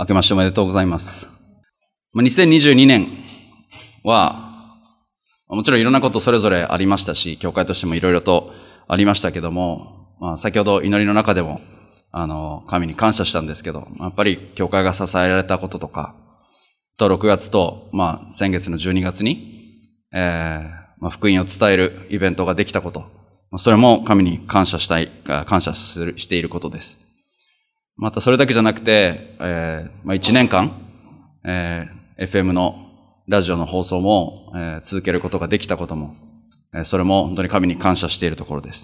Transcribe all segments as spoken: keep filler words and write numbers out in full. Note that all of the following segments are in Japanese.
明けましておめでとうございます。にせんにじゅうにねんは、もちろんいろんなことそれぞれありましたし、教会としてもいろいろとありましたけども、まあ、先ほど祈りの中でも、あの、神に感謝したんですけど、やっぱり教会が支えられたこととか、とろくがつと、まあ、先月のじゅうにがつに、えーまあ、福音を伝えるイベントができたこと、それも神に感謝したい、感謝するしていることです。またそれだけじゃなくて、えーまあ、いちねんかん、えー、エフエム のラジオの放送も、えー、続けることができたことも、えー、それも本当に神に感謝しているところです。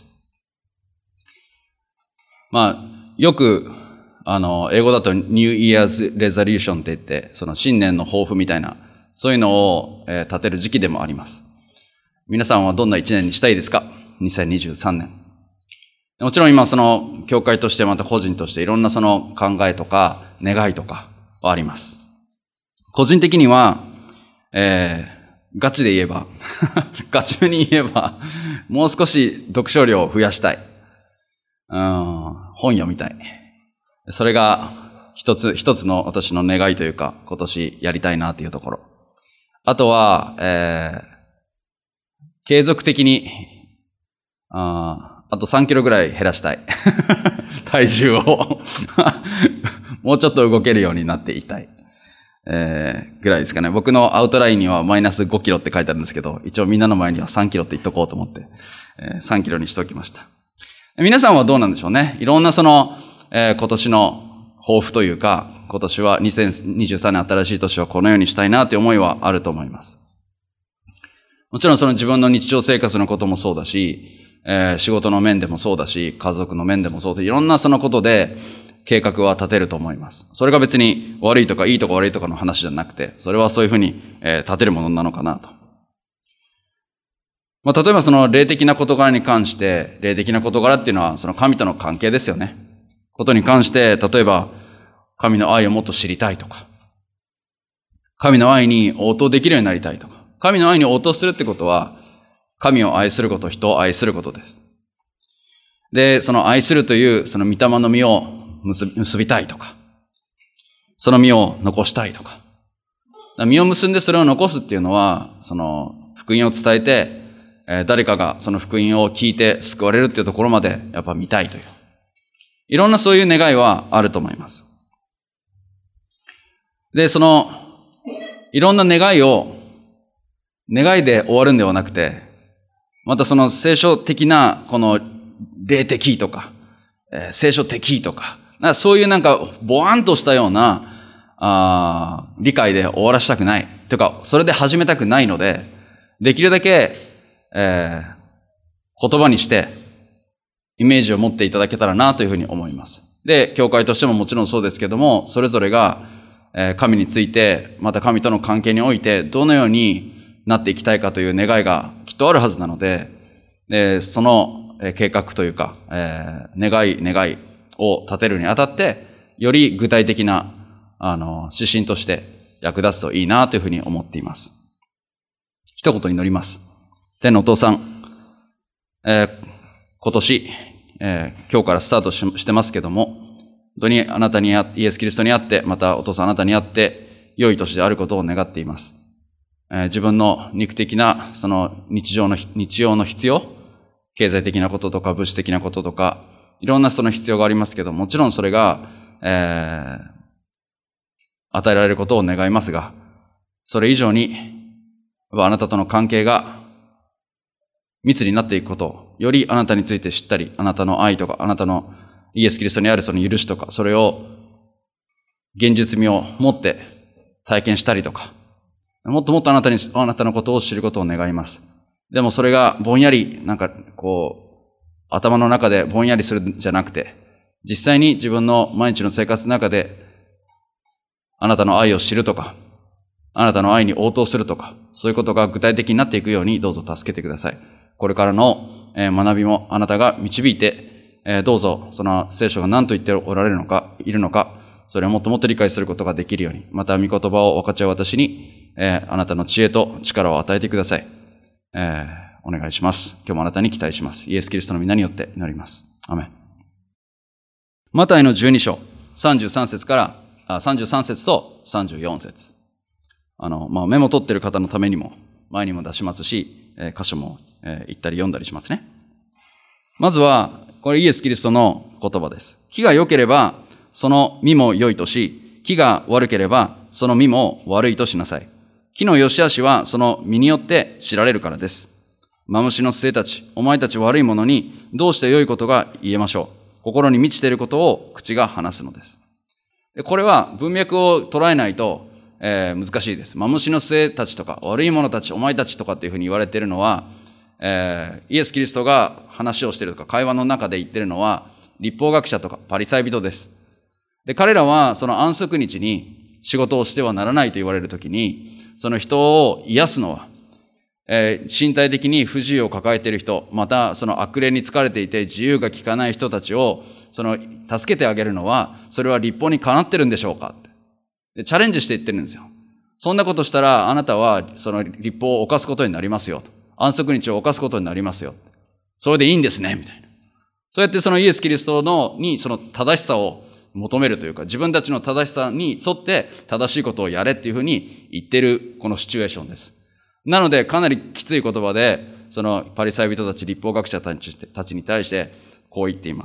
まあ、よく、あの、英語だと New Year's Resolution って言って、その新年の抱負みたいな、そういうのを、えー、立てる時期でもあります。皆さんはどんな一年にしたいですか？ にせんにじゅうさんねん。もちろん今その教会としてまた個人としていろんなその考えとか願いとかはあります。個人的には、えー、ガチで言えば、ガチめに言えば、もう少し読書量を増やしたい。うん、本読みたい。それが一つ、一つの私の願いというか、今年やりたいなというところ。あとは、えー、継続的に、ああとさんキロぐらい減らしたい。体重を。もうちょっと動けるようになっていたい。えー、ぐらいですかね。僕のアウトラインにはマイナスごキロって書いてあるんですけど、一応みんなの前にはさんキロって言っとこうと思って、えー、さんキロにしておきました。皆さんはどうなんでしょうね。いろんなその、えー、今年の抱負というか、今年はにせんにじゅうさんねん新しい年はこのようにしたいなという思いはあると思います。もちろんその自分の日常生活のこともそうだし、えー、仕事の面でもそうだし、家族の面でもそうで、いろんなそのことで計画は立てると思います。それが別に悪いとかいいとか悪いとかの話じゃなくて、それはそういうふうに、えー、立てるものなのかなと。まあ、例えばその霊的な事柄に関して、霊的な事柄っていうのはその神との関係ですよね。ことに関して、例えば神の愛をもっと知りたいとか、神の愛に応答できるようになりたいとか、神の愛に応答するってことは、神を愛すること、人を愛することです。で、その愛するという、その御霊の実を結びたいとか、その実を残したいとか。実を結んでそれを残すっていうのは、その福音を伝えて、えー、誰かがその福音を聞いて救われるっていうところまでやっぱ見たいという。いろんなそういう願いはあると思います。で、その、いろんな願いを、願いで終わるんではなくて、またその聖書的な、この霊的とか、えー、聖書的とか、なんかそういうなんか、ボワンとしたような、あ理解で終わらしたくない。というか、それで始めたくないので、できるだけ、えー、言葉にして、イメージを持っていただけたらなというふうに思います。で、教会としてももちろんそうですけども、それぞれが、えー、神について、また神との関係において、どのようになっていきたいかという願いがきっとあるはずなので、でその計画というか、えー、願い、願いを立てるにあたって、より具体的な、あの、指針として役立つといいなというふうに思っています。一言祈ります。天のお父さん、えー、今年、えー、今日からスタート し, してますけども、本当にあなたにあ、イエス・キリストにあって、またお父さんあなたにあって、良い年であることを願っています。自分の肉的な、その日常の、日常の必要、経済的なこととか物質的なこととか、いろんなその必要がありますけど、もちろんそれが、えー、与えられることを願いますが、それ以上に、あなたとの関係が密になっていくことを、よりあなたについて知ったり、あなたの愛とか、あなたのイエス・キリストにあるその許しとか、それを現実味を持って体験したりとか、もっともっとあなたに、あなたのことを知ることを願います。でもそれがぼんやり、なんかこう、頭の中でぼんやりするんじゃなくて、実際に自分の毎日の生活の中で、あなたの愛を知るとか、あなたの愛に応答するとか、そういうことが具体的になっていくようにどうぞ助けてください。これからの学びもあなたが導いて、どうぞその聖書が何と言っておられるのか、いるのか、それをもっともっと理解することができるように、また御言葉を分かち合う私に、えー、あなたの知恵と力を与えてください。えー、お願いします。今日もあなたに期待します。イエス・キリストの皆によって祈ります。アメン。マタイのじゅうに章さんじゅうさん節からあさんじゅうさん節とさんじゅうよん節。あの、まあ、メモ取ってる方のためにも、前にも出しますし、えー、箇所も、えー、言ったり読んだりしますね。まずは、これイエス・キリストの言葉です。木が良ければ、その実も良いとし、木が悪ければ、その実も悪いとしなさい。木の良し悪しは、その実によって知られるからです。マムシの末たち、お前たち悪い者に、どうして良いことが言えましょう。心に満ちていることを口が話すのです。でこれは文脈を捉えないと、えー、難しいです。マムシの末たちとか、悪い者たち、お前たちとかっていうふうに言われているのは、えー、イエス・キリストが話をしているとか、会話の中で言っているのは、律法学者とかパリサイ人です。で、彼らはその安息日に仕事をしてはならないと言われるときに、その人を癒すのは、えー、身体的に不自由を抱えている人、またその悪霊に疲れていて自由が利かない人たちを、その助けてあげるのは、それは律法にかなってるんでしょうかって。でチャレンジして言ってるんですよ。そんなことしたら、あなたはその律法を犯すことになりますよと。安息日を犯すことになりますよ。それでいいんですね、みたいな。そうやってそのイエス・キリストのにその正しさを求めるというか、自分たちの正しさに沿って正しいことをやれっていうふうに言ってるこのシチュエーションです。なのでかなりきつい言葉で、そのパリサイ人たち、律法学者たちたちに対してこう言っています。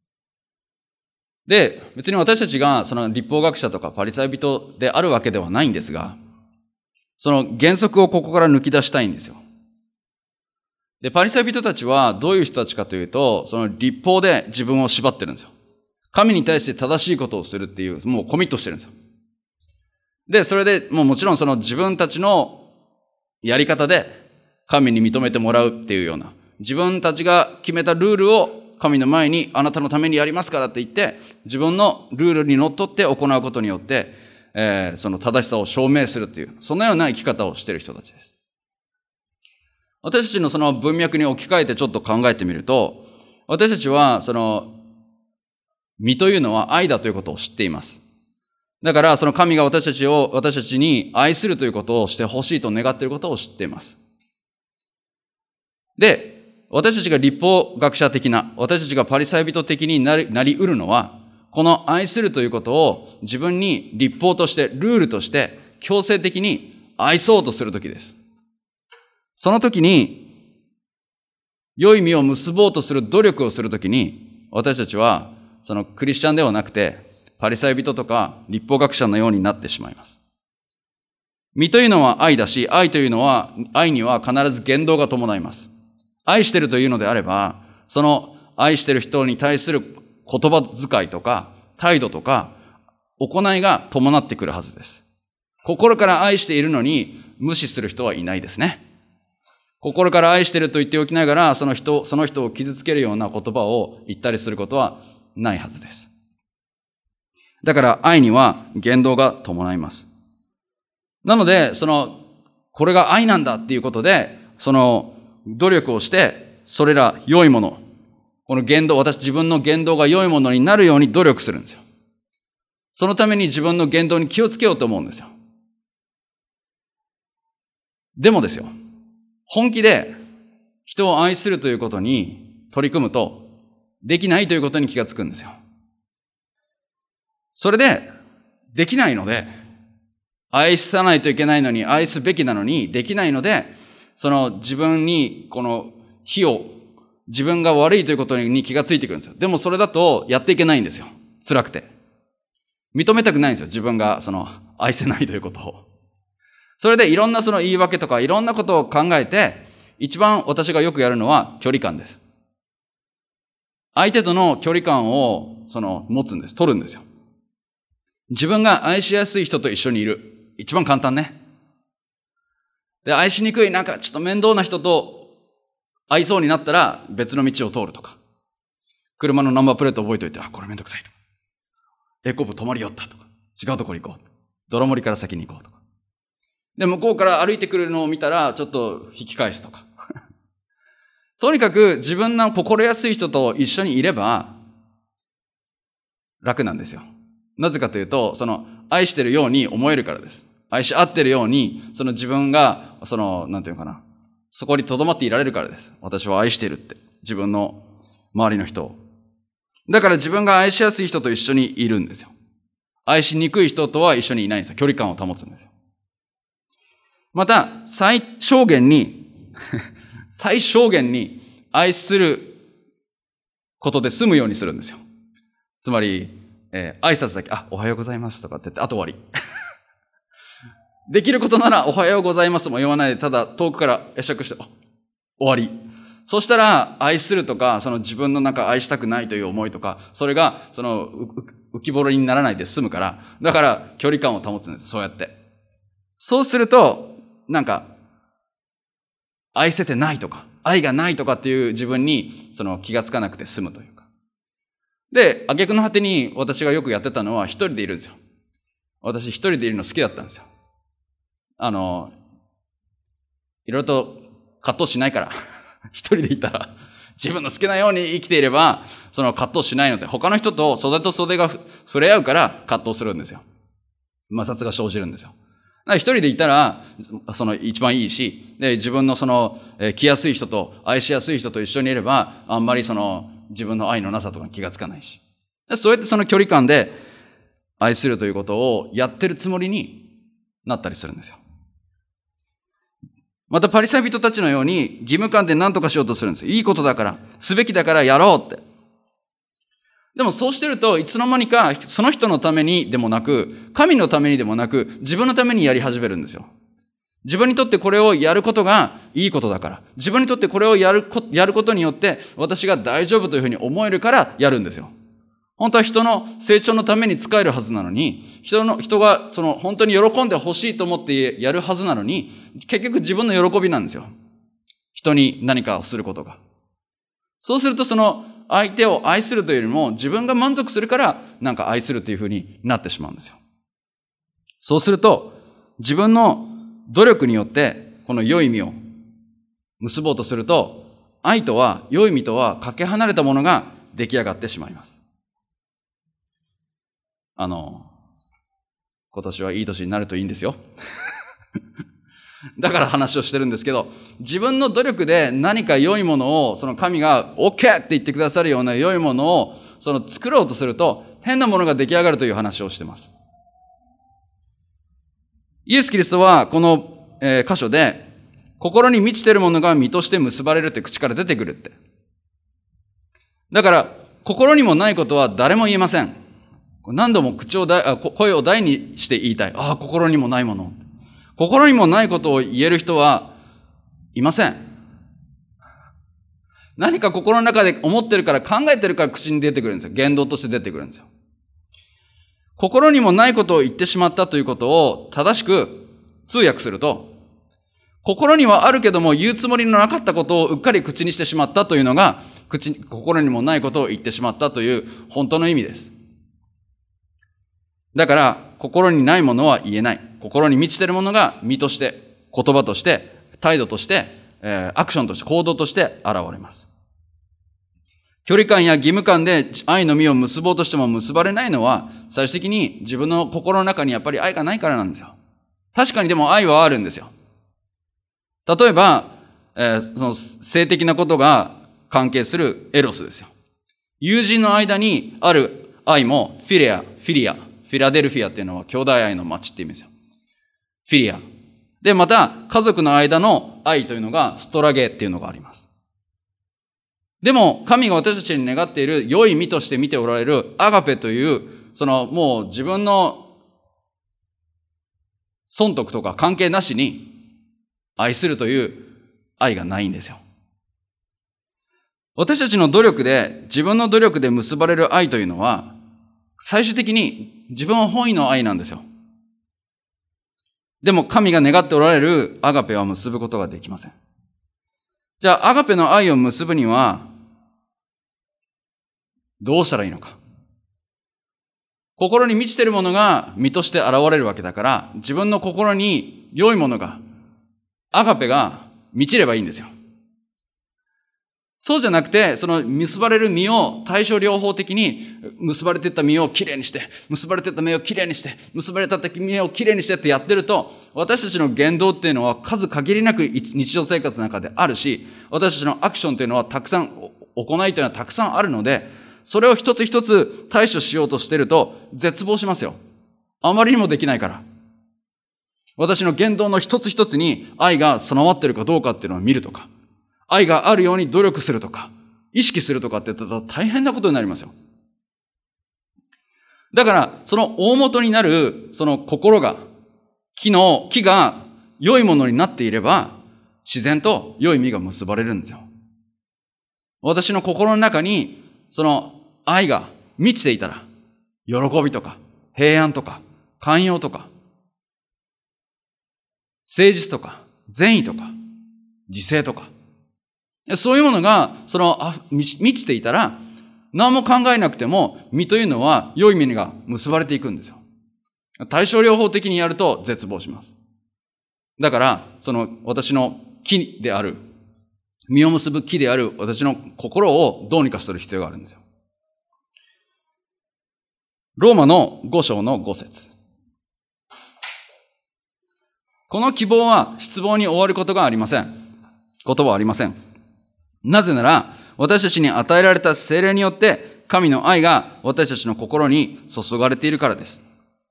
で、別に私たちがその律法学者とかパリサイ人であるわけではないんですが、その原則をここから抜き出したいんですよ。で、パリサイ人たちはどういう人たちかというと、その律法で自分を縛ってるんですよ。神に対して正しいことをするっていう、もうコミットしてるんですよ。で、それでもうもちろんその自分たちのやり方で神に認めてもらうっていうような、自分たちが決めたルールを神の前にあなたのためにやりますからって言って、自分のルールにのっとって行うことによって、えー、その正しさを証明するっていう、そのような生き方をしている人たちです。私たちのその文脈に置き換えてちょっと考えてみると、私たちはその身というのは愛だということを知っています。だからその神が私たちを、私たちに愛するということをしてほしいと願っていることを知っています。で、私たちが律法学者的な、私たちがパリサイ人的になり、なり得るのは、この愛するということを自分に律法として、ルールとして強制的に愛そうとするときです。その時に、良い実を結ぼうとする努力をするときに、私たちは、そのクリスチャンではなくて、パリサイ人とか律法学者のようになってしまいます。実というのは愛だし、愛というのは、愛には必ず言動が伴います。愛しているというのであれば、その愛している人に対する言葉遣いとか、態度とか、行いが伴ってくるはずです。心から愛しているのに無視する人はいないですね。心から愛していると言っておきながら、その人、その人を傷つけるような言葉を言ったりすることはないはずです。だから愛には言動が伴います。なので、その、これが愛なんだっていうことで、その努力をして、それら良いもの、この言動、私自分の言動が良いものになるように努力するんですよ。そのために自分の言動に気をつけようと思うんですよ。でもですよ、本気で人を愛するということに取り組むと、できないということに気がつくんですよ。それで、できないので、愛さないといけないのに、愛すべきなのに、できないので、その自分に、この非を、自分が悪いということに気がついてくるんですよ。でもそれだとやっていけないんですよ。辛くて。認めたくないんですよ。自分がその愛せないということを。それでいろんなその言い訳とかいろんなことを考えて、一番私がよくやるのは距離感です。相手との距離感をその持つんです。取るんですよ。自分が愛しやすい人と一緒にいる。一番簡単ね。で、愛しにくい、なんかちょっと面倒な人と会いそうになったら別の道を通るとか。車のナンバープレート覚えておいて、あ、これめんどくさいと。エコー部止まり寄ったとか。違うところ行こう。泥盛りから先に行こうとか。で、向こうから歩いてくるのを見たらちょっと引き返すとか。とにかく自分の心安い人と一緒にいれば楽なんですよ。なぜかというと、その愛してるように思えるからです。愛し合ってるように、その自分が、その、なんていうのかな。そこに留まっていられるからです。私は愛しているって。自分の周りの人を。だから自分が愛しやすい人と一緒にいるんですよ。 愛しにくい人とは一緒にいないんですよ。距離感を保つんですよ。また、最小限に、最小限に愛することで済むようにするんですよ。つまり、えー、挨拶だけ、あ、おはようございますとかって言って、あと終わり。できることなら、おはようございますも言わないで、ただ遠くから会釈して、あ、終わり。そしたら、愛するとか、その自分のなんか愛したくないという思いとか、それが、その、浮き彫りにならないで済むから、だから、距離感を保つんです。そうやって。そうすると、なんか、愛せてないとか、愛がないとかっていう自分に、その気がつかなくて済むというか。で、挙句の果てに私がよくやってたのは一人でいるんですよ。私一人でいるの好きだったんですよ。あの、いろいろと葛藤しないから、一人でいたら、自分の好きなように生きていれば、その葛藤しないので、他の人と袖と袖が触れ合うから葛藤するんですよ。摩擦が生じるんですよ。一人でいたら、その一番いいし、で、自分のその、えー、来やすい人と、愛しやすい人と一緒にいれば、あんまりその、自分の愛のなさとかに気がつかないし。そうやってその距離感で愛するということをやってるつもりになったりするんですよ。またパリサイ人たちのように義務感で何とかしようとするんですよ。いいことだから、すべきだからやろうって。でもそうしてるといつの間にかその人のためにでもなく、神のためにでもなく、自分のためにやり始めるんですよ。自分にとってこれをやることがいいことだから。自分にとってこれをやるこ、やることによって私が大丈夫というふうに思えるからやるんですよ。本当は人の成長のために使えるはずなのに、人の、人がその本当に喜んでほしいと思ってやるはずなのに、結局自分の喜びなんですよ。人に何かをすることが。そうするとその相手を愛するというよりも自分が満足するからなんか愛するというふうになってしまうんですよ。そうすると自分の努力によってこの良い実を結ぼうとすると、愛とは良い実とはかけ離れたものが出来上がってしまいます。あの、今年はいい年になるといいんですよ。だから話をしてるんですけど、自分の努力で何か良いものを、その神が OK って言ってくださるような良いものをその作ろうとすると、変なものが出来上がるという話をしています。イエス・キリストはこの、えー、箇所で、心に満ちているものが実として結ばれるって口から出てくるって。だから、心にもないことは誰も言えません。何度も口をだ、声を大にして言いたい。ああ、心にもないもの。心にもないことを言える人はいません。何か心の中で思ってるから考えてるから口に出てくるんですよ。言動として出てくるんですよ。心にもないことを言ってしまったということを正しく通訳すると、心にはあるけども言うつもりのなかったことをうっかり口にしてしまったというのが、口、心にもないことを言ってしまったという本当の意味です。だから、心にないものは言えない。心に満ちているものが実として、言葉として、態度として、えー、アクションとして、行動として現れます。距離感や義務感で愛の実を結ぼうとしても結ばれないのは、最終的に自分の心の中にやっぱり愛がないからなんですよ。確かにでも愛はあるんですよ。例えば、えー、その性的なことが関係するエロスですよ。友人の間にある愛もフィレア、フィリア、フィラデルフィアっていうのは兄弟愛の町って意味ですよ。フィリア。で、また家族の間の愛というのがストラゲっていうのがあります。でも神が私たちに願っている良い実として見ておられるアガペという、そのもう自分の損得とか関係なしに愛するという愛がないんですよ。私たちの努力で、自分の努力で結ばれる愛というのは、最終的に自分本位の愛なんですよ。でも神が願っておられるアガペは結ぶことができません。じゃあアガペの愛を結ぶにはどうしたらいいのか。心に満ちているものが実として現れるわけだから、自分の心に良いものが、アガペが満ちればいいんですよ。そうじゃなくて、その結ばれる実を対処療法的に結ばれていった実をきれいにして、結ばれていった実をきれいにして、結ばれていった実をきれいにしてってやってると、私たちの言動っていうのは数限りなく日常生活の中であるし、私たちのアクションというのはたくさん、行いというのはたくさんあるので、それを一つ一つ対処しようとしてると絶望しますよ。 あまりにもできないから。私の言動の一つ一つに愛が備わっているかどうかっていうのを見るとか、愛があるように努力するとか、意識するとかって言ったら大変なことになりますよ。だから、その大元になる、その心が、木の、木が良いものになっていれば、自然と良い実が結ばれるんですよ。私の心の中に、その愛が満ちていたら、喜びとか、平安とか、寛容とか、誠実とか、善意とか、自制とか、そういうものが、その、満ちていたら、何も考えなくても、実というのは良い実が結ばれていくんですよ。対症療法的にやると絶望します。だから、その私の木である、実を結ぶ木である私の心をどうにかする必要があるんですよ。ローマのご章のご節。この希望は失望に終わることがありません。ことはありません。なぜなら、私たちに与えられた聖霊によって、神の愛が私たちの心に注がれているからです。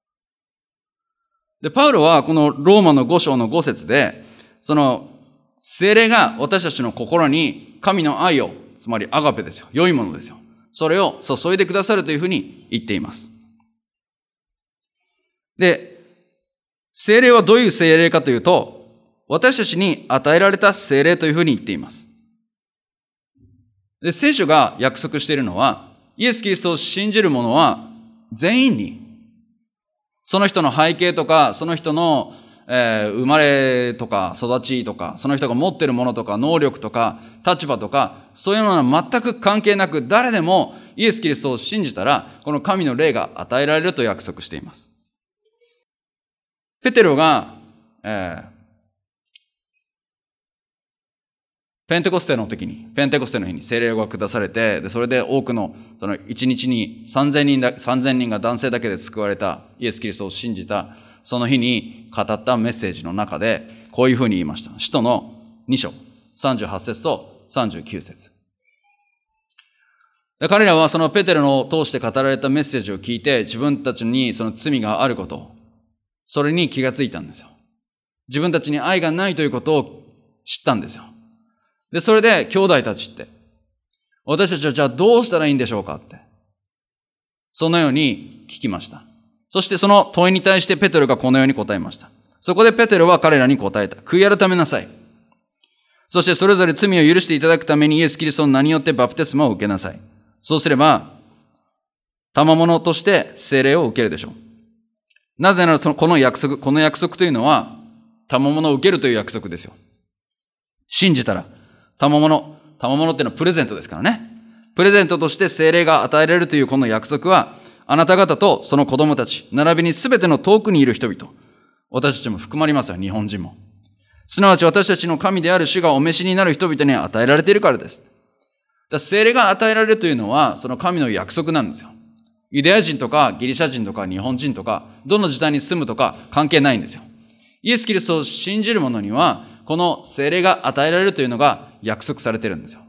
で、パウロはこのローマのご章のご節で、その聖霊が私たちの心に神の愛を、つまりアガペですよ。良いものですよ。それを注いでくださるというふうに言っています。で、聖霊はどういう聖霊かというと、私たちに与えられた聖霊というふうに言っています。で、聖書が約束しているのは、イエス・キリストを信じる者は全員に、その人の背景とか、その人の、えー、生まれとか育ちとか、その人が持っているものとか能力とか立場とか、そういうのは全く関係なく、誰でもイエス・キリストを信じたら、この神の霊が与えられると約束しています。ペテロが、えー、ペンテコステの時に、ペンテコステの日に聖霊が下されて、で、それで多くの、その一日に三千人だ、三千人が男性だけで救われた、イエス・キリストを信じた、その日に語ったメッセージの中で、こういうふうに言いました。使徒のに章、さんじゅうはち節とさんじゅうきゅう節。で、彼らはそのペテロを通して語られたメッセージを聞いて、自分たちにその罪があること、それに気がついたんですよ。自分たちに愛がないということを知ったんですよ。で、それで兄弟たちって、私たちはじゃあどうしたらいいんでしょうかって。そのように聞きました。そしてその問いに対してペテロがこのように答えました。そこでペテロは彼らに答えた。悔い改めなさい。そしてそれぞれ罪を許していただくためにイエス・キリストの名によってバプテスマを受けなさい。そうすれば、賜物として聖霊を受けるでしょう。なぜならそのこの約束、この約束というのは、賜物を受けるという約束ですよ。信じたら、賜物、賜物っていうのはプレゼントですからね。プレゼントとして聖霊が与えられるというこの約束は、あなた方とその子供たち、並びにすべての遠くにいる人々、私たちも含まれますよ、日本人も。すなわち私たちの神である主がお召しになる人々に与えられているからです。だから聖霊が与えられるというのは、その神の約束なんですよ。ユダヤ人とかギリシャ人とか日本人とか、どの時代に住むとか関係ないんですよ。イエス・キリストを信じる者には、この聖霊が与えられるというのが約束されているんですよ。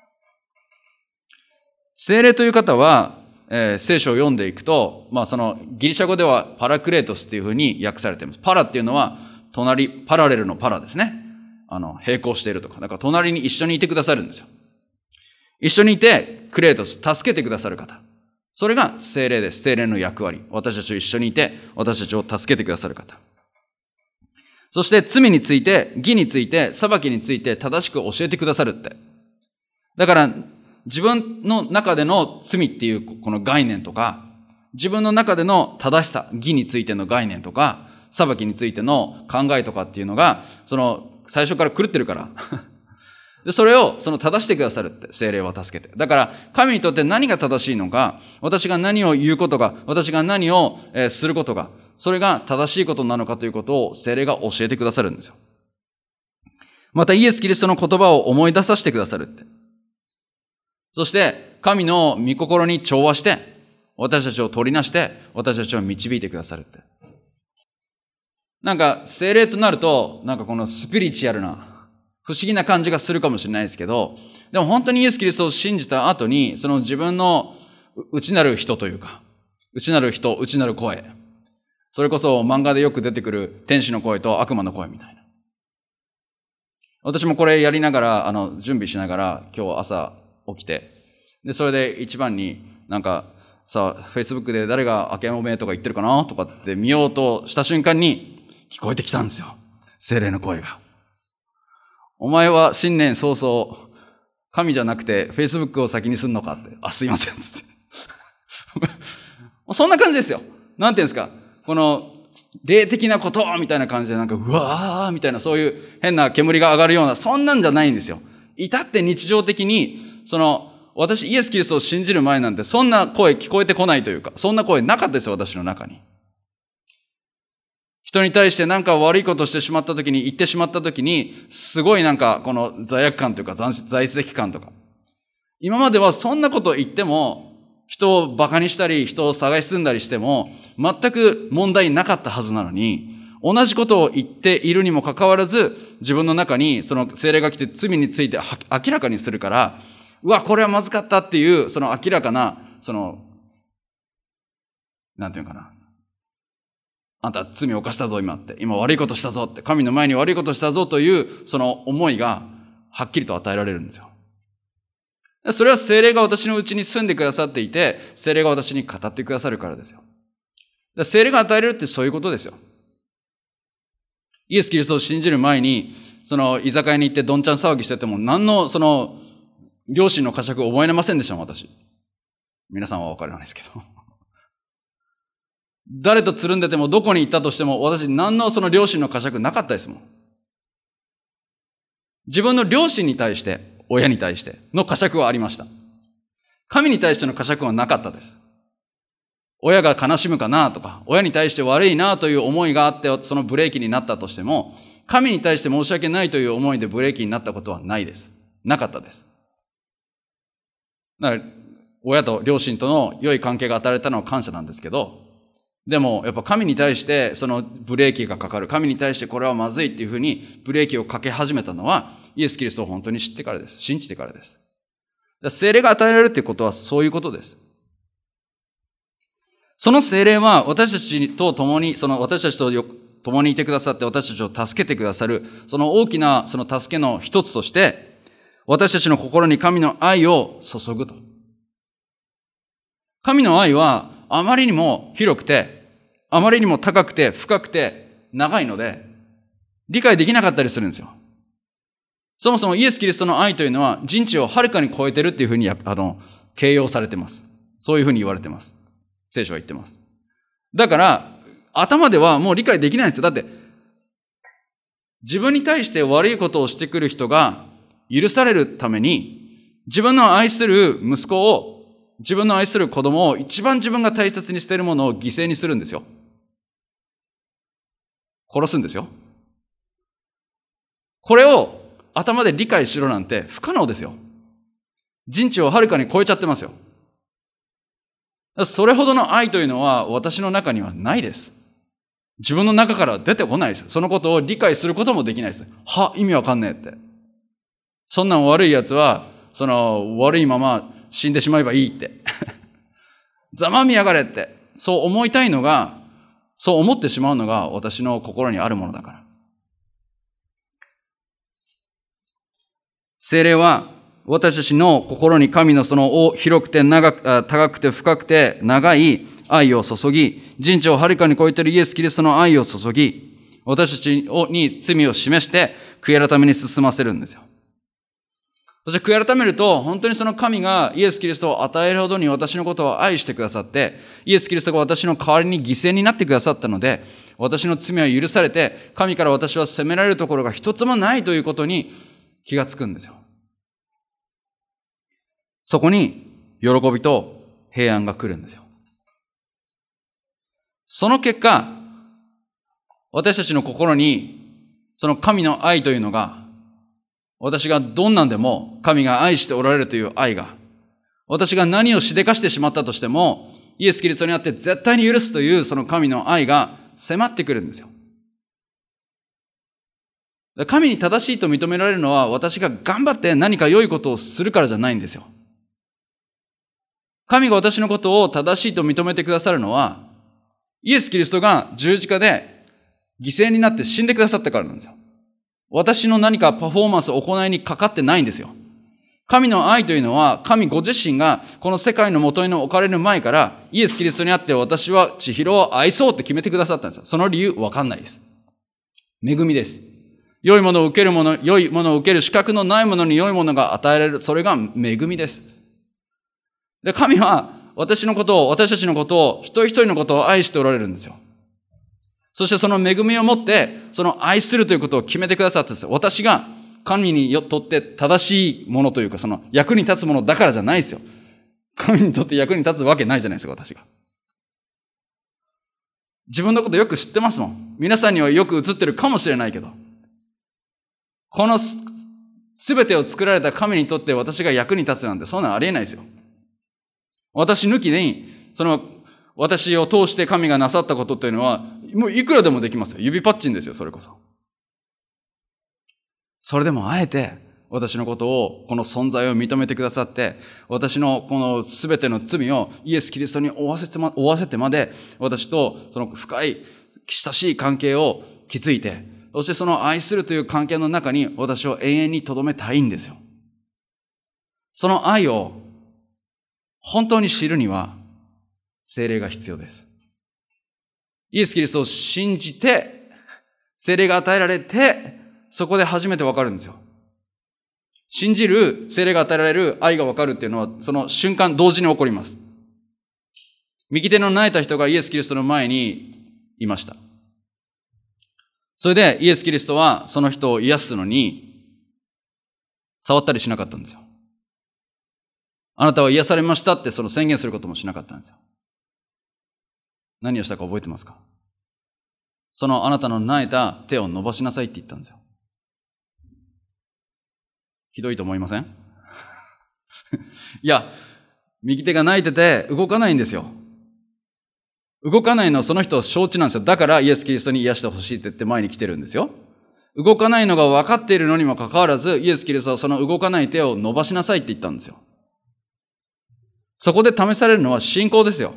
聖霊という方は、えー、聖書を読んでいくと、まあそのギリシャ語ではパラクレートスっていうふうに訳されています。パラっていうのは隣、パラレルのパラですね。あの、並行しているとか。だから隣に一緒にいてくださるんですよ。一緒にいて、クレートス、助けてくださる方。それが聖霊です。聖霊の役割。私たちと一緒にいて、私たちを助けてくださる方。そして罪について、義について、裁きについて正しく教えてくださるって。だから、自分の中での罪っていうこの概念とか、自分の中での正しさ、義についての概念とか、裁きについての考えとかっていうのが、その、最初から狂ってるから。で、それを、その正してくださるって、聖霊は助けて。だから、神にとって何が正しいのか、私が何を言うことが、私が何を、えー、することが、それが正しいことなのかということを聖霊が教えてくださるんですよ。また、イエス・キリストの言葉を思い出させてくださるって。そして、神の御心に調和して、私たちを取りなして、私たちを導いてくださるって。なんか、聖霊となると、なんかこのスピリチュアルな、不思議な感じがするかもしれないですけど、でも本当にイエス・キリストを信じた後に、その自分の内なる人というか、内なる人、内なる声、 それこそ漫画でよく出てくる天使の声と悪魔の声みたいな。私もこれやりながら、あの、準備しながら今日朝起きて、で、それで一番になんかさ、Facebook で誰が明けおめとか言ってるかなとかって見ようとした瞬間に聞こえてきたんですよ。聖霊の声が。お前は新年早々、神じゃなくて Facebook を先にすんのかって。あ、すいません。つってそんな感じですよ。なんていうんですか。この霊的なことみたいな感じでなんかうわーみたいなそういう変な煙が上がるようなそんなんじゃないんですよ。至って日常的にその私イエス・キリストを信じる前なんてそんな声聞こえてこないというかそんな声なかったですよ私の中に。人に対して何か悪いことをしてしまった時に言ってしまった時にすごいなんかこの罪悪感というか在籍感とか今まではそんなことを言っても人をバカにしたり人を探し進んだりしても全く問題なかったはずなのに同じことを言っているにもかかわらず自分の中にその聖霊が来て罪について明らかにするからうわこれはまずかったっていうその明らかなそのなんていうかなあんた罪を犯したぞ今って今悪いことしたぞって神の前に悪いことしたぞというその思いがはっきりと与えられるんですよ。それは聖霊が私のうちに住んでくださっていて聖霊が私に語ってくださるからですよ。聖霊が与えられるってそういうことですよ。イエス・キリストを信じる前にその居酒屋に行ってどんちゃん騒ぎしてても何のその良心の呵責を覚えれませんでしたもん私。皆さんは分かるんですけど誰とつるんでてもどこに行ったとしても私何のその良心の呵責なかったですもん。自分の良心に対して親に対しての呵責はありました。神に対しての呵責はなかったです。親が悲しむかなとか親に対して悪いなという思いがあってそのブレーキになったとしても神に対して申し訳ないという思いでブレーキになったことはないです。なかったです。だから親と両親との良い関係が与えられたのは感謝なんですけどでもやっぱ神に対してそのブレーキがかかる神に対してこれはまずいっていうふうにブレーキをかけ始めたのはイエス・キリストを本当に知ってからです。信じてからです。聖霊が与えられるということはそういうことです。その聖霊は私たちと共に、その私たちと共にいてくださって私たちを助けてくださる、その大きなその助けの一つとして、私たちの心に神の愛を注ぐと。神の愛はあまりにも広くて、あまりにも高くて深くて長いので、理解できなかったりするんですよ。そもそもイエス・キリストの愛というのは人知をはるかに超えてるっていうふうにあの形容されてます。そういうふうに言われてます。聖書は言ってます。だから頭ではもう理解できないんですよ。だって自分に対して悪いことをしてくる人が許されるために自分の愛する息子を自分の愛する子供を一番自分が大切にしているものを犠牲にするんですよ。殺すんですよ。これを頭で理解しろなんて不可能ですよ。人知をはるかに超えちゃってますよ。それほどの愛というのは私の中にはないです。自分の中から出てこないです。そのことを理解することもできないです。は、意味わかんねえって。そんなん悪い奴は、その悪いまま死んでしまえばいいって。ざまみやがれって。そう思いたいのが、そう思ってしまうのが私の心にあるものだから。聖霊は私たちの心に神のその広くて長く、高くて深くて長い愛を注ぎ、人知をはるかに超えているイエス・キリストの愛を注ぎ、私たちに罪を示して悔い改めに進ませるんですよ。そして悔い改めると、本当にその神がイエス・キリストを与えるほどに私のことを愛してくださって、イエス・キリストが私の代わりに犠牲になってくださったので、私の罪は許されて、神から私は責められるところが一つもないということに気がつくんですよ。そこに喜びと平安が来るんですよ。その結果、私たちの心にその神の愛というのが、私がどんなんでも神が愛しておられるという愛が、私が何をしでかしてしまったとしても、イエス・キリストにあって絶対に許すというその神の愛が迫ってくるんですよ。神に正しいと認められるのは私が頑張って何か良いことをするからじゃないんですよ。神が私のことを正しいと認めてくださるのは、 イエス・キリストが十字架で犠牲になって死んでくださったからなんですよ。私の何かパフォーマンス、行いにかかってないんですよ。神の愛というのは、神ご自身がこの世界の元に置かれる前から、イエス・キリストにあって私は千尋を愛そうって決めてくださったんですよ。その理由わかんないです。恵みです。良いものを受けるもの、良いものを受ける資格のないものに良いものが与えられる。それが恵みです。で、神は私のことを、私たちのことを、一人一人のことを愛しておられるんですよ。そしてその恵みを持って、その愛するということを決めてくださったんですよ。私が神にとって正しいものというか、その役に立つものだからじゃないですよ。神にとって役に立つわけないじゃないですか、私が。自分のことよく知ってますもん。皆さんにはよく映ってるかもしれないけど。このすべてを作られた神にとって私が役に立つなんて、そんなのありえないですよ。私抜きに、その、私を通して神がなさったことというのは、もういくらでもできますよ。指パッチンですよ、それこそ。それでもあえて、私のことを、この存在を認めてくださって、私のこのすべての罪をイエス・キリストに負わせてま、負わせてまで、私とその深い、親しい関係を築いて、そしてその愛するという関係の中に私を永遠に留めたいんですよ。その愛を本当に知るには聖霊が必要です。イエス・キリストを信じて、聖霊が与えられて、そこで初めてわかるんですよ。信じる、聖霊が与えられる愛がわかるっていうのは、その瞬間同時に起こります。右手の泣いた人がイエス・キリストの前にいました。それでイエス・キリストはその人を癒すのに触ったりしなかったんですよ。あなたは癒されましたってその宣言することもしなかったんですよ。何をしたか覚えてますか？そのあなたの泣いた手を伸ばしなさいって言ったんですよ。ひどいと思いません？いや、右手が泣いてて動かないんですよ。動かないのはその人を承知なんですよ。だからイエス・キリストに癒してほしいって言って前に来てるんですよ。動かないのが分かっているのにもかかわらず、イエス・キリストはその動かない手を伸ばしなさいって言ったんですよ。そこで試されるのは信仰ですよ。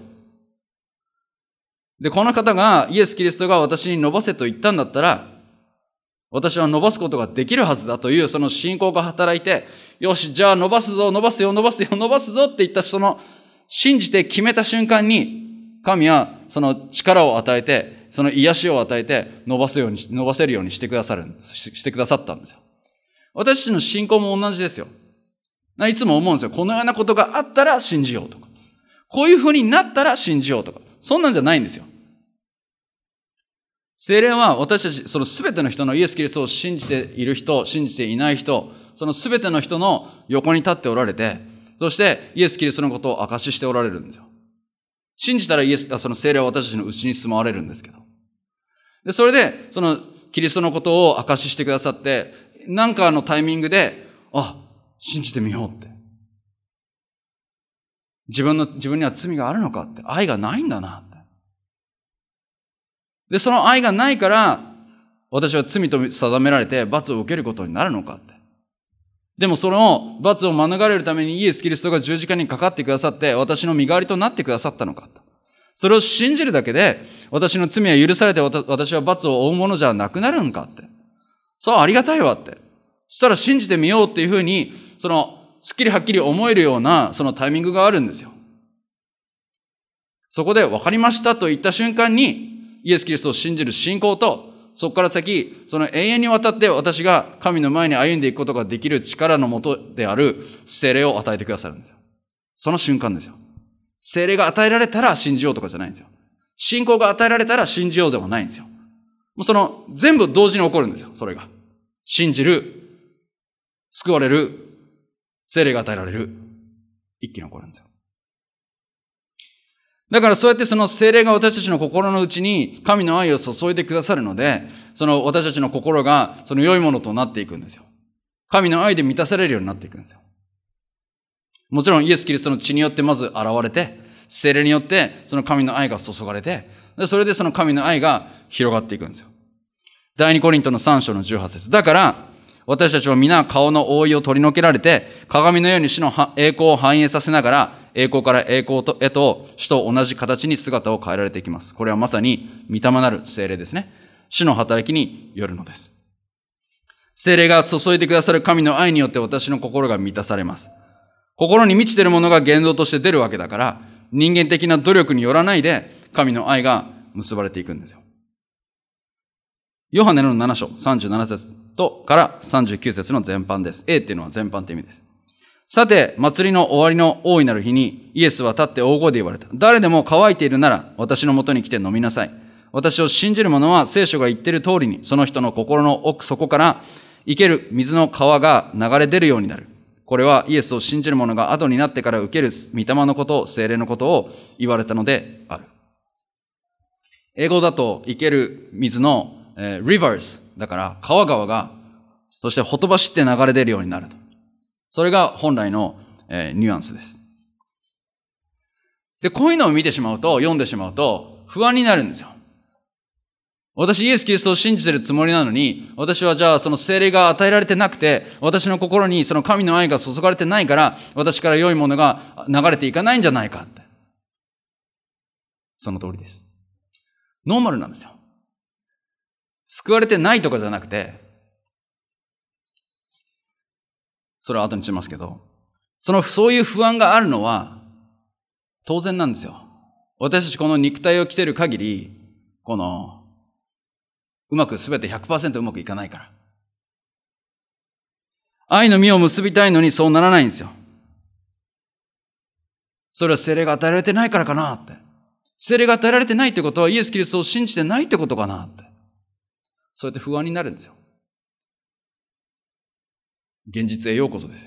で、この方がイエス・キリストが私に伸ばせと言ったんだったら、私は伸ばすことができるはずだというその信仰が働いて、よし、じゃあ伸ばすぞ、伸ばすよ、伸ばすよ、伸ばすぞって言ったその信じて決めた瞬間に、神はその力を与えて、その癒しを与えて、伸ばすように、伸ばせるようにしてくださる、してくださったんですよ。私たちの信仰も同じですよ。いつも思うんですよ。このようなことがあったら信じようとか。こういうふうになったら信じようとか。そんなんじゃないんですよ。聖霊は私たち、そのすべての人のイエス・キリストを信じている人、信じていない人、そのすべての人の横に立っておられて、そしてイエス・キリストのことを証ししておられるんですよ。信じたらイエス、その聖霊は私たちの内に住まわれるんですけど。で、それで、そのキリストのことを証ししてくださって、なんかのタイミングで、あ、信じてみようって。自分の、自分には罪があるのかって、愛がないんだなって。で、その愛がないから、私は罪と定められて罰を受けることになるのかって。でもその罰を免れるためにイエス・キリストが十字架にかかってくださって、私の身代わりとなってくださったのかと。それを信じるだけで、私の罪は許されて私は罰を負うものじゃなくなるんかって。そう、ありがたいわって。そしたら信じてみようっていうふうに、その、すっきりはっきり思えるような、そのタイミングがあるんですよ。そこで分かりましたと言った瞬間に、イエス・キリストを信じる信仰と、そこから先、その永遠にわたって私が神の前に歩んでいくことができる力のもとである聖霊を与えてくださるんですよ。その瞬間ですよ。聖霊が与えられたら信じようとかじゃないんですよ。信仰が与えられたら信じようでもないんですよ。もうその全部同時に起こるんですよ、それが。信じる、救われる、聖霊が与えられる、一気に起こるんですよ。だからそうやってその聖霊が私たちの心の内に神の愛を注いでくださるので、その私たちの心がその良いものとなっていくんですよ。神の愛で満たされるようになっていくんですよ。もちろんイエス・キリストの血によってまず現れて、聖霊によってその神の愛が注がれて、それでその神の愛が広がっていくんですよ。第二コリントのさん章のじゅうはち節。だから私たちは皆顔の覆いを取り除けられて、鏡のように主の栄光を反映させながら栄光から栄光へと主と同じ形に姿を変えられていきます。これはまさに御霊なる聖霊ですね。主の働きによるのです。聖霊が注いでくださる神の愛によって私の心が満たされます。心に満ちているものが言動として出るわけだから、人間的な努力によらないで神の愛が結ばれていくんですよ。ヨハネのなな章さんじゅうなな節とからさんじゅうきゅう節の全般です。A っていうのは全般って意味です。さて、祭りの終わりの大いなる日にイエスは立って大声で言われた。誰でも乾いているなら私のもとに来て飲みなさい。私を信じる者は聖書が言っている通りにその人の心の奥底から生ける水の川が流れ出るようになる。これはイエスを信じる者が後になってから受ける御霊のこと、聖霊のことを言われたのである。英語だと生ける水の、えー、rivers だから川々がそしてほとばしって流れ出るようになると。それが本来の、えー、ニュアンスです。で、こういうのを見てしまうと、読んでしまうと不安になるんですよ。私イエス・キリストを信じているつもりなのに、私はじゃあその聖霊が与えられてなくて、私の心にその神の愛が注がれてないから、私から良いものが流れていかないんじゃないかって。その通りです。ノーマルなんですよ。救われてないとかじゃなくて、それは後にしますけど、その、そういう不安があるのは当然なんですよ。私たちこの肉体を着ている限り、この、うまくすべて ひゃくパーセント うまくいかないから。愛の実を結びたいのにそうならないんですよ。それは聖霊が与えられてないからかなって。聖霊が与えられてないってことはイエス・キリストを信じてないってことかなって。そうやって不安になるんですよ。現実へようこそですよ。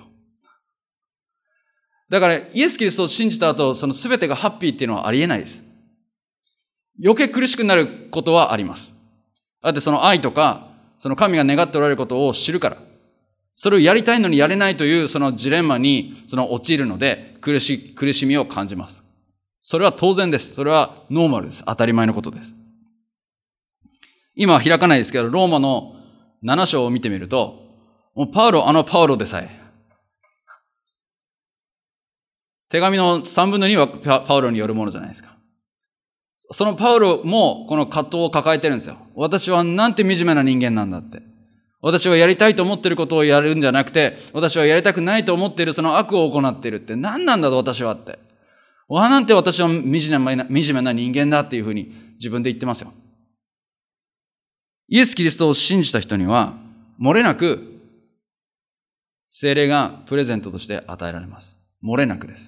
だからイエス・キリストを信じた後、その全てがハッピーっていうのはありえないです。余計苦しくなることはあります。だってその愛とか、その神が願っておられることを知るから。それをやりたいのにやれないというそのジレンマにその陥るので苦し、苦しみを感じます。それは当然です。それはノーマルです。当たり前のことです。今は開かないですけど、ローマのなな章を見てみると、もうパウロ、あのパウロでさえ、手紙のさんぶんのにはパウロによるものじゃないですか。そのパウロもこの葛藤を抱えてるんですよ。私はなんて惨めな人間なんだって。私はやりたいと思っていることをやるんじゃなくて、私はやりたくないと思っているその悪を行っているって何なんだと私はって。わなんて私は惨めな、惨めな人間だっていうふうに自分で言ってますよ。イエス・キリストを信じた人には、漏れなく聖霊がプレゼントとして与えられます。漏れなくです。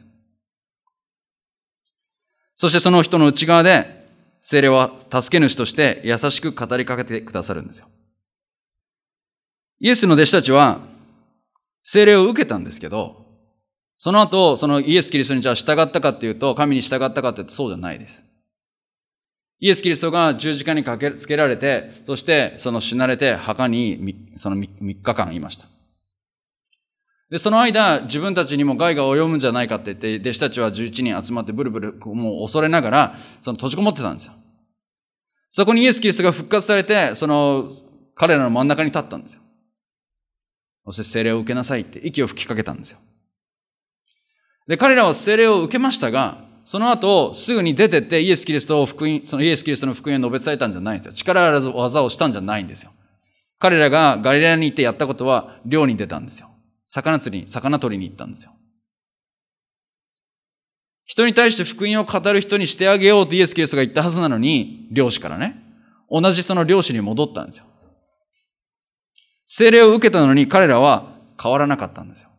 そしてその人の内側で聖霊は助け主として優しく語りかけてくださるんですよ。イエスの弟子たちは聖霊を受けたんですけど、その後、そのイエス・キリストにじゃあ従ったかっていうと、神に従ったかっていうとそうじゃないです。イエス・キリストが十字架にかけつけられて、そしてその死なれて墓にそのみっかかんいました。で、その間、自分たちにも害が及ぶんじゃないかって言って、弟子たちはじゅういちにん集まってブルブル、もう恐れながら、その閉じこもってたんですよ。そこにイエス・キリストが復活されて、その彼らの真ん中に立ったんですよ。そして聖霊を受けなさいって息を吹きかけたんですよ。で、彼らは聖霊を受けましたが、その後、すぐに出てってイエス・キリストを福音、そのイエス・キリストの福音を述べ伝えたんじゃないんですよ。力ある技をしたんじゃないんですよ。彼らがガリラヤに行ってやったことは、漁に出たんですよ。魚釣りに、魚取りに行ったんですよ。人に対して福音を語る人にしてあげようとイエス・キリストが言ったはずなのに、漁師からね、同じその漁師に戻ったんですよ。聖霊を受けたのに彼らは変わらなかったんですよ。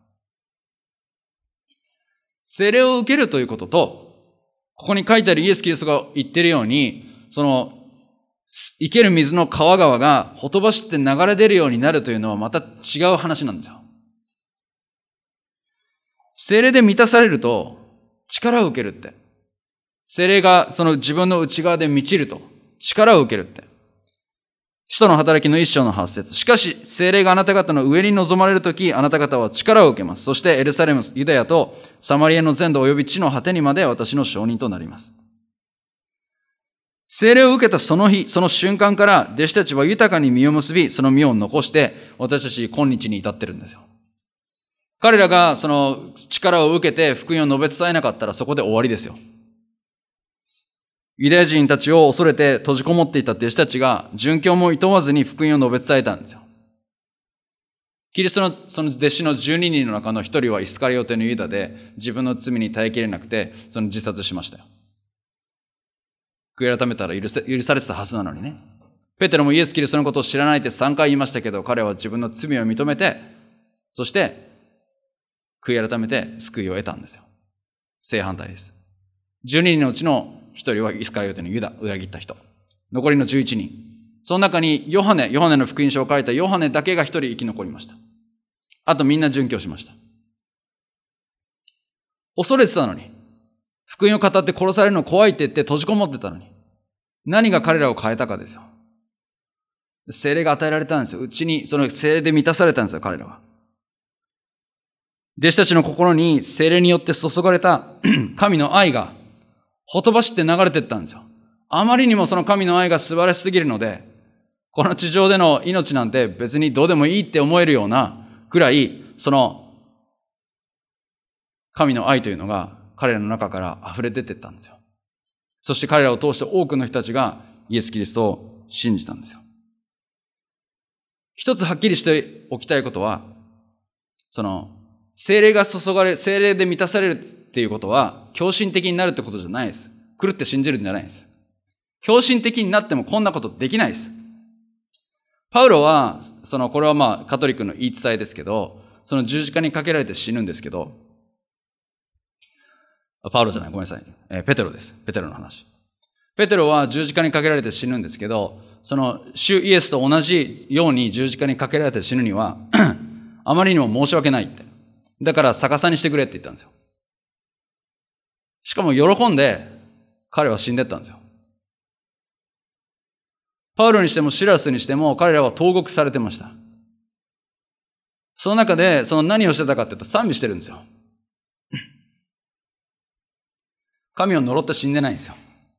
聖霊を受けるということと、ここに書いてあるイエス・キリストが言っているように、その、生ける水の川々がほとばしって流れ出るようになるというのはまた違う話なんですよ。聖霊で満たされると力を受けるって。聖霊がその自分の内側で満ちると力を受けるって。使徒の働きの一章の八節。しかし聖霊があなた方の上に臨まれるとき、あなた方は力を受けます。そしてエルサレム、ユダヤとサマリアの全土及び地の果てにまで私の証人となります。聖霊を受けたその日、その瞬間から弟子たちは豊かに実を結び、その実を残して私たち今日に至ってるんですよ。 彼らがその力を受けて福音を述べ伝えなかったらそこで終わりですよ。ユダヤ人たちを恐れて閉じこもっていた弟子たちが殉教も厭わずに福音を述べ伝えたんですよ。キリストのその弟子のじゅうににんの中の一人はイスカリオテのユダで自分の罪に耐えきれなくてその自殺しましたよ。悔い改めたら許せ、許されてたはずなのにね。ペテロもイエス・キリストのことを知らないってさんかい言いましたけど、彼は自分の罪を認めて、そして悔い改めて救いを得たんですよ。正反対です。じゅうににんのうちの一人はイスカリオテのユダ、裏切った人。残りのじゅういちにん。その中にヨハネ、ヨハネの福音書を書いたヨハネだけが一人生き残りました。あとみんな殉教しました。恐れてたのに。福音を語って殺されるの怖いって言って閉じこもってたのに。何が彼らを変えたかですよ。聖霊が与えられたんですよ。うちにその聖霊で満たされたんですよ、彼らは。弟子たちの心に聖霊によって注がれた神の愛がほとばしって流れていったんですよ。あまりにもその神の愛が素晴らしすぎるので、この地上での命なんて別にどうでもいいって思えるようなくらい、その神の愛というのが彼らの中から溢れ出ていったんですよ。そして彼らを通して多くの人たちがイエス・キリストを信じたんですよ。一つはっきりしておきたいことは、その聖霊が注がれ、聖霊で満たされるっていうことは狂信的になるってことじゃないです。狂って信じるんじゃないです。狂信的になってもこんなことできないです。パウロは、その、これはまあ、カトリックの言い伝えですけど、その十字架にかけられて死ぬんですけど、パウロじゃない、ごめんなさい。えー、ペテロです。ペテロの話。ペテロは十字架にかけられて死ぬんですけど、その、主イエスと同じように十字架にかけられて死ぬには、あまりにも申し訳ないって。だから逆さにしてくれって言ったんですよ。しかも喜んで、彼は死んでったんですよ。パウロにしてもシラスにしても彼らは投獄されてました。その中でその何をしてたかって言ったら賛美してるんですよ。神を呪って死んでないんですよ。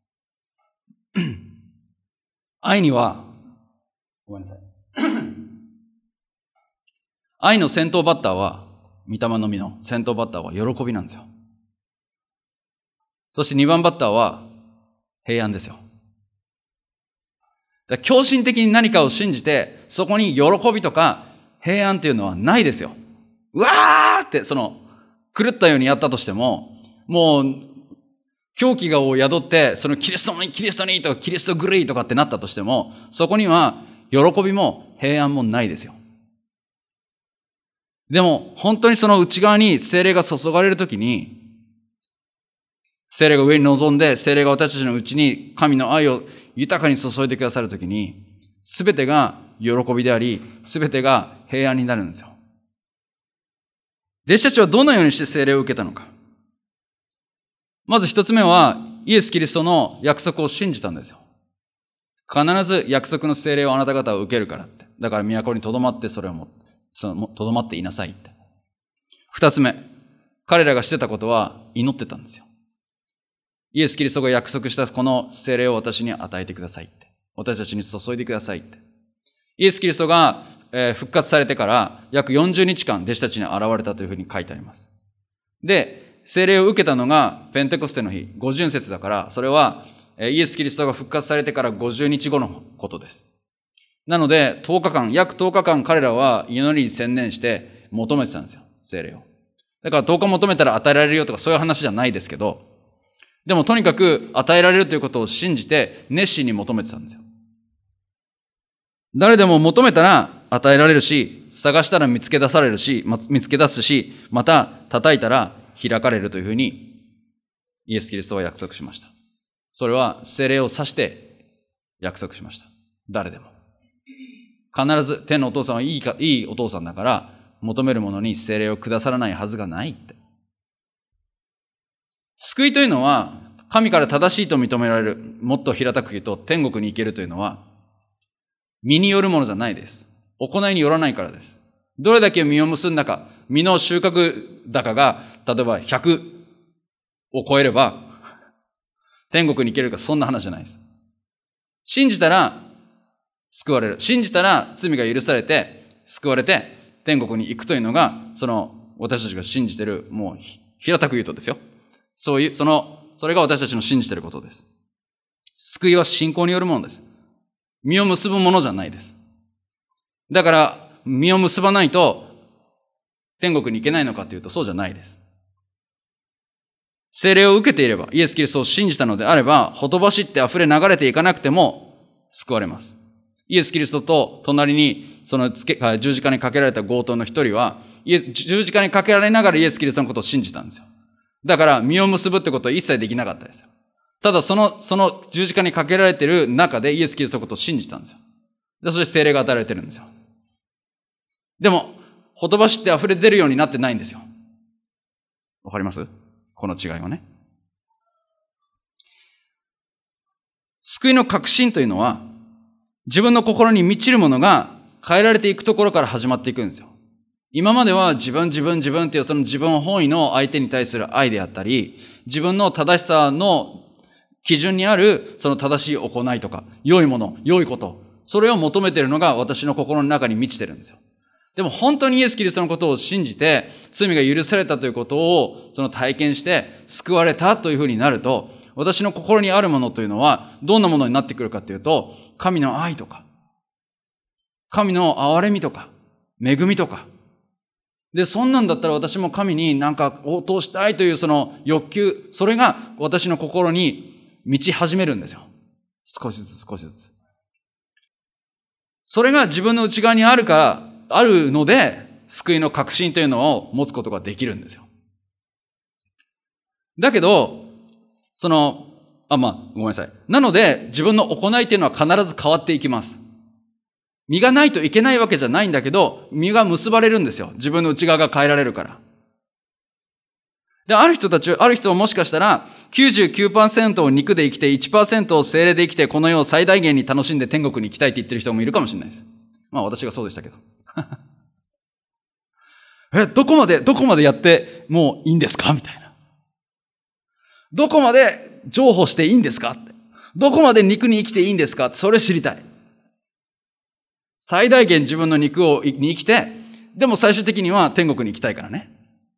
愛には、ごめんなさい。愛の先頭バッターは、御霊の実の先頭バッターは喜びなんですよ。そしてにばんバッターは平安ですよ。だから狂信的に何かを信じて、そこに喜びとか平安っていうのはないですよ。うわーって、その、狂ったようにやったとしても、もう、狂気がを宿って、そのキリストに、キリストにとかキリストグレイとかってなったとしても、そこには喜びも平安もないですよ。でも、本当にその内側に聖霊が注がれるときに、聖霊が上に臨んで、聖霊が私たちのうちに神の愛を豊かに注いでくださるときに、すべてが喜びであり、すべてが平安になるんですよ。弟子たちはどのようにして聖霊を受けたのか。まず一つ目は、イエス・キリストの約束を信じたんですよ。必ず約束の聖霊をあなた方は受けるからって。だから都に留まってそれをも、その、留まっていなさいって。二つ目、彼らがしてたことは祈ってたんですよ。イエス・キリストが約束したこの聖霊を私に与えてくださいって。私たちに注いでくださいって。イエス・キリストが復活されてから約よんじゅうにちかん弟子たちに現れたというふうに書いてあります。で、聖霊を受けたのがペンテコステの日、五旬節だから、それはイエス・キリストが復活されてからごじゅうにちごのことです。なので、とおかかん、約とおかかん彼らは祈りに専念して求めてたんですよ、聖霊を。だからとおか求めたら与えられるよとかそういう話じゃないですけど、でもとにかく与えられるということを信じて熱心に求めてたんですよ。誰でも求めたら与えられるし、探したら見つけ出されるし、見つけ出すし、また叩いたら開かれるというふうにイエス・キリストは約束しました。それは聖霊を指して約束しました。誰でも。必ず天のお父さんはいいか、いいお父さんだから求めるものに聖霊をくださらないはずがないって。救いというのは神から正しいと認められる。もっと平たく言うと天国に行けるというのは身によるものじゃないです。行いによらないからです。どれだけ実を結んだか、実の収穫高が例えばひゃくを超えれば天国に行けるか、そんな話じゃないです。信じたら救われる。信じたら罪が許されて救われて天国に行くというのがその私たちが信じてる、もう平たく言うとですよ。そういう、その、それが私たちの信じてることです。救いは信仰によるものです。実を結ぶものじゃないです。だから、実を結ばないと、天国に行けないのかというと、そうじゃないです。聖霊を受けていれば、イエス・キリストを信じたのであれば、ほとばしって溢れ流れていかなくても、救われます。イエス・キリストと隣に、そのつけ、十字架にかけられた強盗の一人は、イエス、十字架にかけられながらイエス・キリストのことを信じたんですよ。だから、実を結ぶってことは一切できなかったですよ。ただ、その、その十字架にかけられている中でイエス・キリストのことを信じたんですよ。で、そして聖霊が与えられてるんですよ。でも、ほとばしって溢れ出るようになってないんですよ。わかります？この違いはね。救いの確信というのは、自分の心に満ちるものが変えられていくところから始まっていくんですよ。今までは自分自分自分っていうその自分本位の相手に対する愛であったり、自分の正しさの基準にあるその正しい行いとか、良いもの、良いこと、それを求めているのが私の心の中に満ちてるんですよ。でも本当にイエス・キリストのことを信じて、罪が許されたということをその体験して救われたというふうになると、私の心にあるものというのはどんなものになってくるかというと、神の愛とか、神の憐れみとか、恵みとか。で、そんなんだったら私も神になんか応答したいというその欲求、それが私の心に満ち始めるんですよ。少しずつ少しずつ。それが自分の内側にあるから、あるので、救いの確信というのを持つことができるんですよ。だけど、その、あ、まあ、ごめんなさい。なので、自分の行いというのは必ず変わっていきます。実がないといけないわけじゃないんだけど、実が結ばれるんですよ。自分の内側が変えられるから。で、ある人たち、ある人はもしかしたら、きゅうじゅうきゅうパーセント を肉で生きて、いちパーセント を聖霊で生きて、この世を最大限に楽しんで天国に行きたいって言ってる人もいるかもしれないです。まあ私がそうでしたけど。え、どこまで、どこまでやってもういいんですかみたいな。どこまで譲歩していいんですかって。どこまで肉に生きていいんですかって、それ知りたい。最大限自分の肉をに生きて、でも最終的には天国に行きたいからね。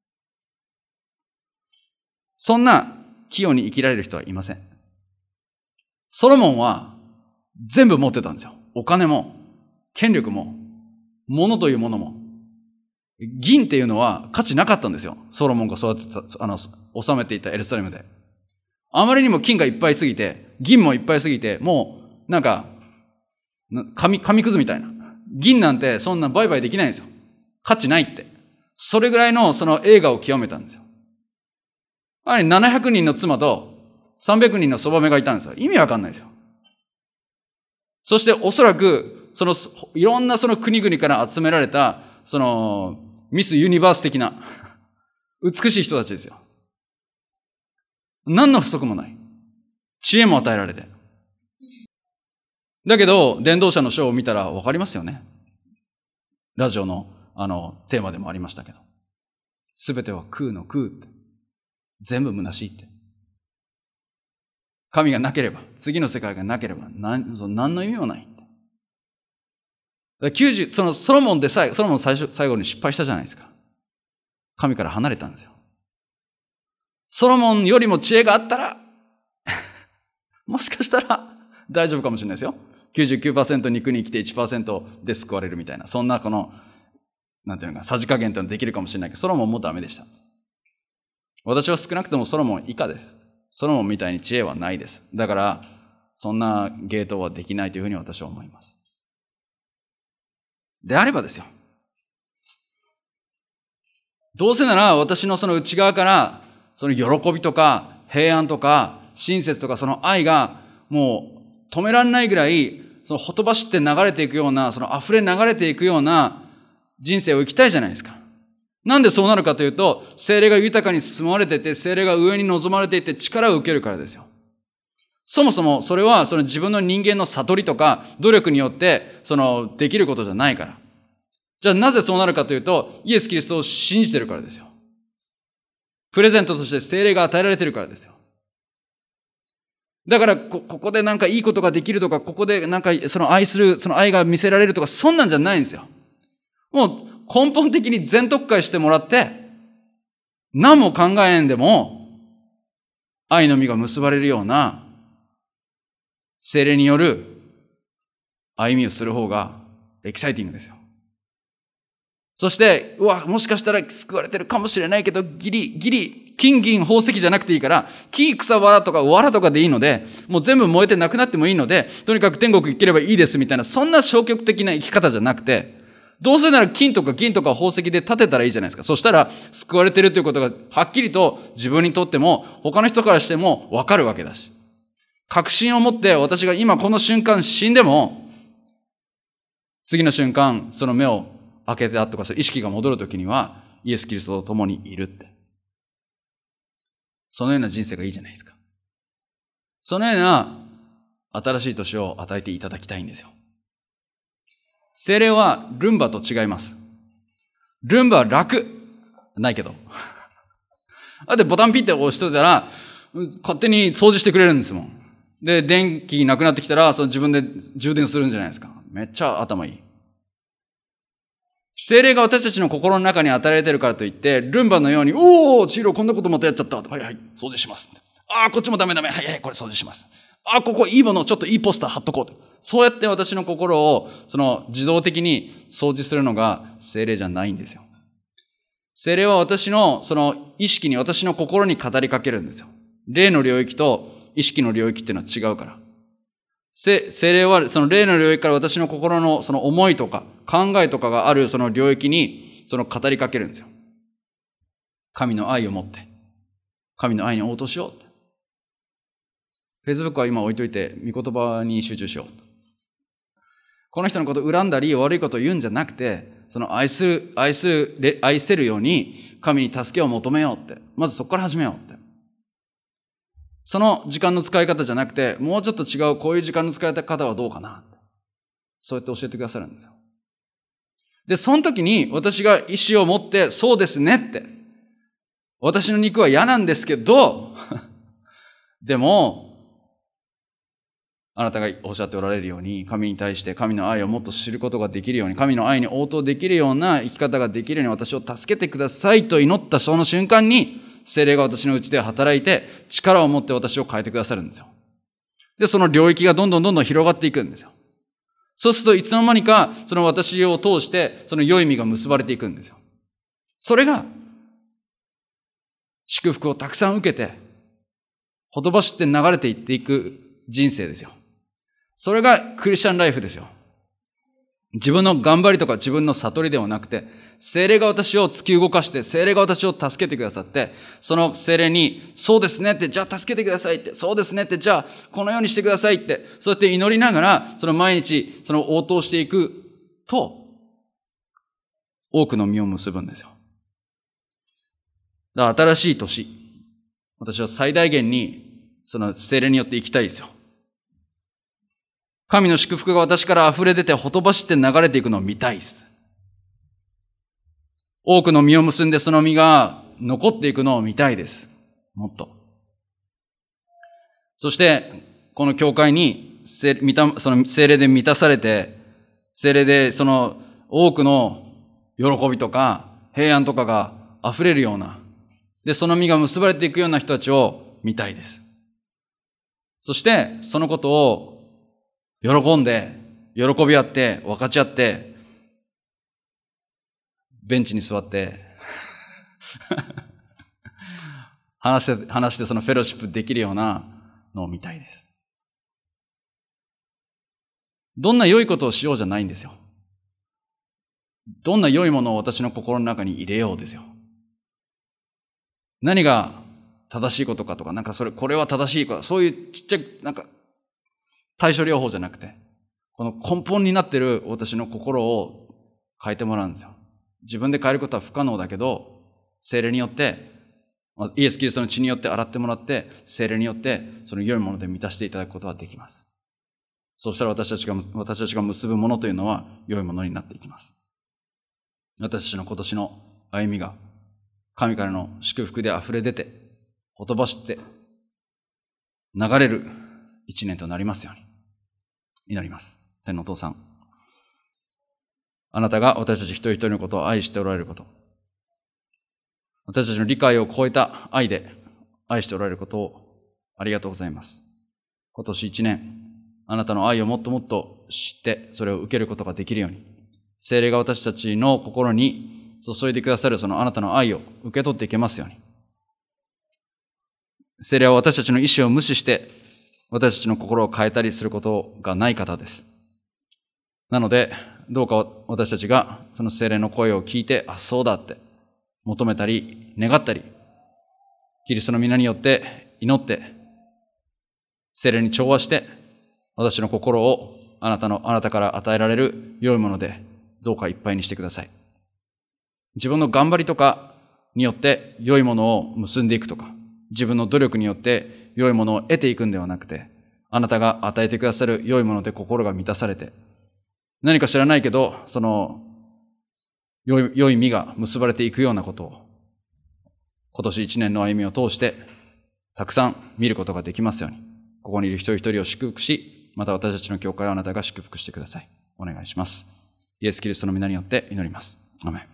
そんな器用に生きられる人はいません。ソロモンは全部持ってたんですよ。お金も、権力も、物というものも。銀っていうのは価値なかったんですよ。ソロモンが育てた、あの、治めていたエルサレムで。あまりにも金がいっぱいすぎて、銀もいっぱいすぎて、もう、なんか、紙、紙くずみたいな。銀なんてそんな売買できないんですよ。価値ないって。それぐらいのその栄華を極めたんですよ。あれ、ななひゃくにんの妻とさんびゃくにんのそばめがいたんですよ。意味わかんないですよ。そしておそらく、その、いろんなその国々から集められた、その、ミスユニバース的な、美しい人たちですよ。何の不足もない。知恵も与えられて。だけど、伝道者の書を見たらわかりますよね。ラジオの、あの、テーマでもありましたけど。すべては空の空って。全部虚しいって。神がなければ、次の世界がなければ、何、その何の意味もない。きゅうじゅう、そのソロモンでさえ、ソロモン最初、最後に失敗したじゃないですか。神から離れたんですよ。ソロモンよりも知恵があったら、もしかしたら大丈夫かもしれないですよ。きゅうじゅうきゅうパーセント 肉に生きて いちパーセント で救われるみたいな。そんなこの、なんていうのか、さじ加減というのできるかもしれないけど、ソロモンもダメでした。私は少なくともソロモン以下です。ソロモンみたいに知恵はないです。だから、そんなゲートはできないというふうに私は思います。であればですよ。どうせなら私のその内側から、その喜びとか平安とか親切とかその愛がもう止められないぐらい、そのほとばしって流れていくような、その溢れ流れていくような人生を生きたいじゃないですか。なんでそうなるかというと、聖霊が豊かに進まれていて、聖霊が上に望まれていて力を受けるからですよ。そもそもそれはその自分の人間の悟りとか努力によってそのできることじゃないから。じゃあなぜそうなるかというと、イエス・キリストを信じてるからですよ。プレゼントとして聖霊が与えられてるからですよ。だからこ、ここでなんかいいことができるとか、ここでなんかその愛する、その愛が見せられるとか、そんなんじゃないんですよ。もう根本的に全特会してもらって、 何も考えんでも、愛の実が結ばれるような、聖霊による歩みをする方がエキサイティングですよ。そして、うわ、もしかしたら救われてるかもしれないけど、ギリ、ギリ、金銀宝石じゃなくていいから、木、草、藁とか藁とかでいいので、もう全部燃えてなくなってもいいので、とにかく天国行ければいいですみたいな、そんな消極的な生き方じゃなくて、どうせなら金とか銀とか宝石で建てたらいいじゃないですか。そしたら、救われてるということがはっきりと自分にとっても、他の人からしてもわかるわけだし。確信を持って私が今この瞬間死んでも、次の瞬間、その目を開けたとか、意識が戻るときには、イエス・キリストと共にいるって。そのような人生がいいじゃないですか。そのような新しい年を与えていただきたいんですよ。聖霊はルンバと違います。ルンバは楽。ないけど。あでボタンピッて押しといたら、勝手に掃除してくれるんですもん。で、電気なくなってきたら、その自分で充電するんじゃないですか。めっちゃ頭いい。聖霊が私たちの心の中に与えられているからといって、ルンバのように、おー、チーロこんなことまたやっちゃった。はいはい、掃除します。あー、こっちもダメダメ。はいはい、これ掃除します。あー、ここいいもの、ちょっといいポスター貼っとこう。そうやって私の心を、その自動的に掃除するのが聖霊じゃないんですよ。聖霊は私の、その意識に、私の心に語りかけるんですよ。霊の領域と意識の領域っていうのは違うから。聖霊はその霊の領域から私の心のその思いとか考えとかがあるその領域にその語りかけるんですよ。神の愛を持って、神の愛に応答しようって。Facebook は今置いといて、御言葉に集中しようと。この人のことを恨んだり悪いことを言うんじゃなくて、その愛する、愛する、愛せるように神に助けを求めようって。まずそこから始めようって。その時間の使い方じゃなくて、もうちょっと違うこういう時間の使い方はどうかな。そうやって教えてくださるんですよ。で、その時に私が意志を持って、そうですねって。私の肉は嫌なんですけど、でも、あなたがおっしゃっておられるように、神に対して神の愛をもっと知ることができるように、神の愛に応答できるような生き方ができるように私を助けてくださいと祈ったその瞬間に、聖霊が私のうちで働いて、力を持って私を変えてくださるんですよ。で、その領域がどんどんどんどん広がっていくんですよ。そうするといつの間にか、その私を通して、その良い実が結ばれていくんですよ。それが、祝福をたくさん受けて、ほとばしって流れていっていく人生ですよ。それがクリスチャンライフですよ。自分の頑張りとか自分の悟りではなくて、聖霊が私を突き動かして、聖霊が私を助けてくださって、その聖霊に、そうですねって、じゃあ助けてくださいって、そうですねって、じゃあこのようにしてくださいって、そうやって祈りながら、その毎日、その応答していくと、多くの実を結ぶんですよ。だから新しい年、私は最大限に、その聖霊によって生きたいですよ。神の祝福が私から溢れ出てほとばしって流れていくのを見たいです。多くの実を結んでその実が残っていくのを見たいです。もっと。そして、この教会に、その聖霊で満たされて、聖霊でその多くの喜びとか平安とかが溢れるような、で、その実が結ばれていくような人たちを見たいです。そして、そのことを喜んで、喜び合って、分かち合って、ベンチに座って、話して、話してそのフェローシップできるようなのを見たいです。どんな良いことをしようじゃないんですよ。どんな良いものを私の心の中に入れようですよ。何が正しいことかとか、なんかそれ、これは正しいか、そういうちっちゃい、なんか、対処療法じゃなくて、この根本になっている私の心を変えてもらうんですよ。自分で変えることは不可能だけど、聖霊によって、イエス・キリストの血によって洗ってもらって、聖霊によってその良いもので満たしていただくことはできます。そうしたら私たちが、私たちが結ぶものというのは良いものになっていきます。私たちの今年の歩みが、神からの祝福で溢れ出て、ほとばしって流れる一年となりますように祈ります。天のお父さん、あなたが私たち一人一人のことを愛しておられること、 私たちの理解を超えた愛で愛しておられることをありがとうございます。今年一年、あなたの愛をもっともっと知って、それを受けることができるように、聖霊が私たちの心に注いでくださるそのあなたの愛を受け取っていけますように。聖霊は私たちの意志を無視して、私たちの心を変えたりすることがない方です。なので、どうか私たちがその聖霊の声を聞いて、あ、そうだって求めたり、願ったり、キリストの皆によって祈って、聖霊に調和して、私の心をあなたの、あなたから与えられる良いもので、どうかいっぱいにしてください。自分の頑張りとかによって良いものを結んでいくとか、自分の努力によって良いものを得ていくんではなくて、あなたが与えてくださる良いもので心が満たされて、何か知らないけど、その良い、良い実が結ばれていくようなことを、今年一年の歩みを通して、たくさん見ることができますように、ここにいる一人一人を祝福し、また私たちの教会をあなたが祝福してください。お願いします。イエス・キリストの皆によって祈ります。アメン。